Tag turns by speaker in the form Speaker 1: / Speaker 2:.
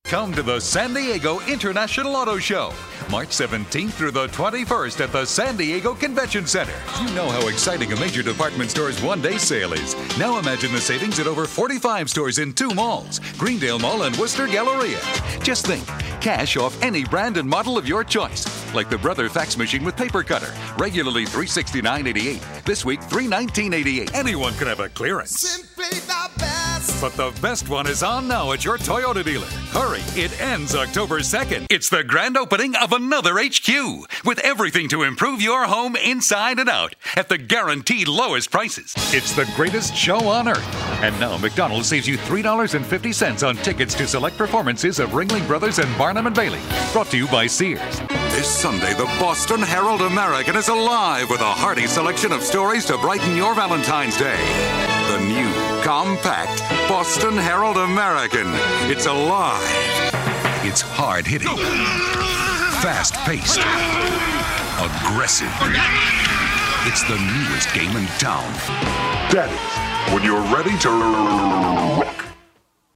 Speaker 1: Come to the San Diego International Auto Show, March 17th through the 21st at the San Diego Convention Center. You know how exciting a major department store's one-day sale is. Now imagine the savings at over 45 stores in 2 malls, Greendale Mall and Worcester Galleria. Just think, cash off any brand and model of your choice, like the Brother fax machine with paper cutter, regularly $369.88. This week, $319.88. Anyone can have a clearance.
Speaker 2: Simply the best.
Speaker 1: But the best one is on now at your Toyota dealer. Hurry, it ends October 2nd. It's the grand opening of another HQ with everything to improve your home inside and out at the guaranteed lowest prices. It's the greatest show on earth. And now McDonald's saves you $3.50 on tickets to select performances of Ringling Brothers and Barnum and Bailey. Brought to you by Sears. This Sunday, the Boston Herald American is alive with a hearty selection of stories to brighten your Valentine's Day. The new, compact Boston Herald American. It's alive. It's hard-hitting, fast-paced, aggressive. It's the newest game in town.
Speaker 3: That is, when you're ready to rock.